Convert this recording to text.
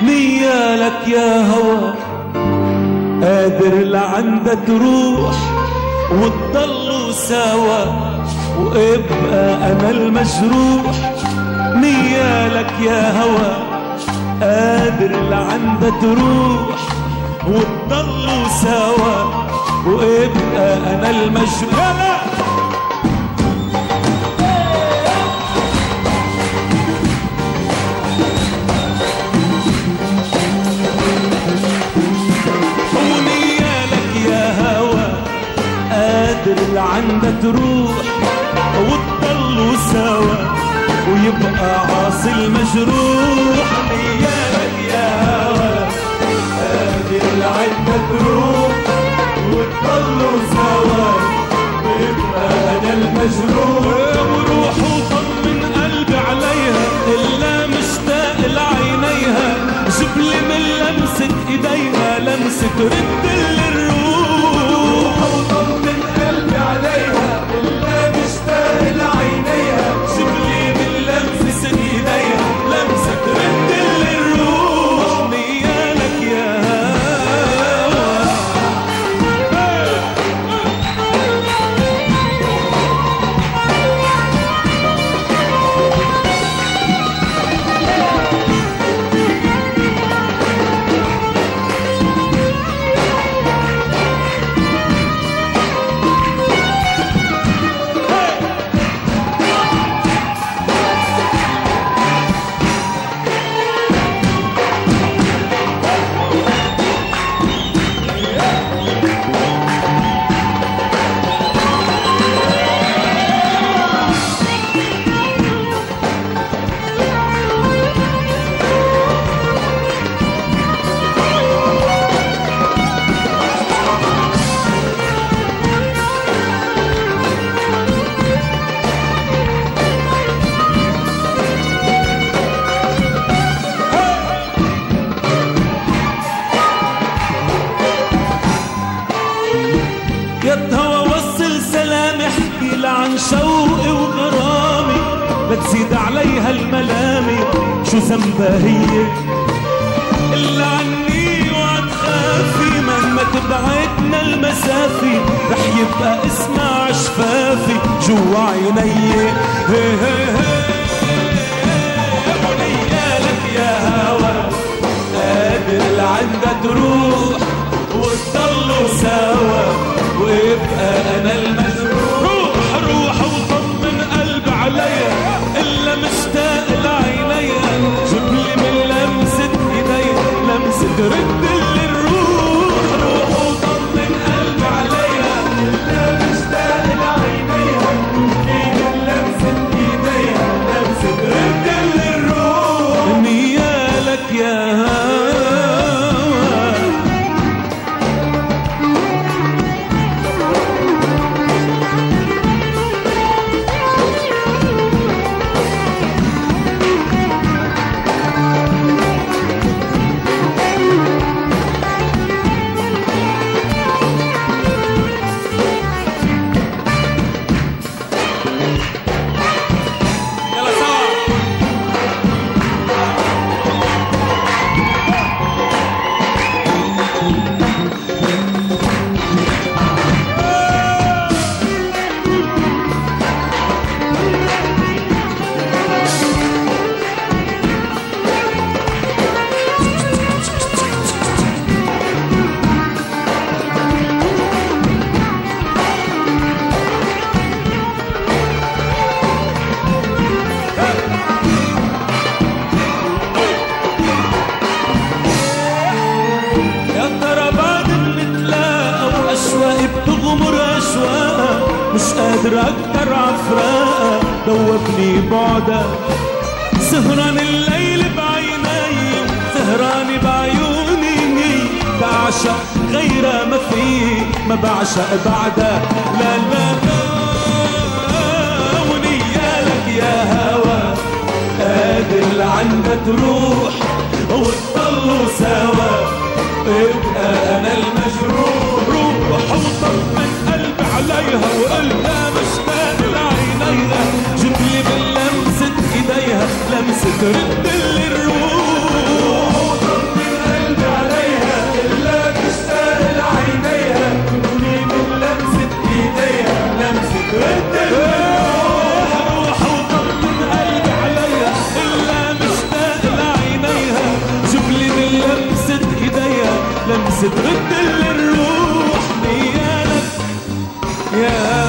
نيالك يا هوى قادر لعندها تروح وتضلوا سوا وابقى انا المجروح. نيالك يا هوى قادر لعندها تروح وتضلوا سوا وابقى انا المجروح. اللي عندها تروح وتضلوا سوا ويبقى عاصي مجروح. نيالك يا هوى قادر اللي عندها تروح وتضلوا سوا ويبقى انا المجروح. وروح وطمن قلبي عليها الا مشتاق لعينيها. جبلي من لمسة ايديها لمسة رد للروح. وطمن قلبي عليها الا مشتاق لعينيها. جبلي من لمسة ايديها لمسة رد للروح. نيالك يا بتزيد عليها الملامي. شو ذنبها هي إلا عني وعتخافي. مهما تبعدنا المسافي رح يبقى اسمع شفافي جوا عيني. ونيالك يا هوى قادر لعندها تروح وتضلوا سوا ويبقى انا المجروح. روح وطمن قلبي عليها إلا مشتاق لعينيها. جبلي من لمسة ايديها لمسة رد للروح. روح وطمن قلبي عليها إلا مشتاق لعينيها. جبلي من لمسة ايديها لمسة رد للروح. نيالك يا قادر أكتر عفراقة. دوبني بعدك سهران الليل بعيني. سهراني بعيوني بعشق غيرها ما في ما بعشق بعدها. لا لا لا. ونيالك يا هوى قادر لعندها تروح وتضلوا سوا ابقى انا المجروح. روح وطمن قلبي عليها وقلبها مشتاق لعينيها. جبلي من لمسة ايديها لمسة رد للروح. يا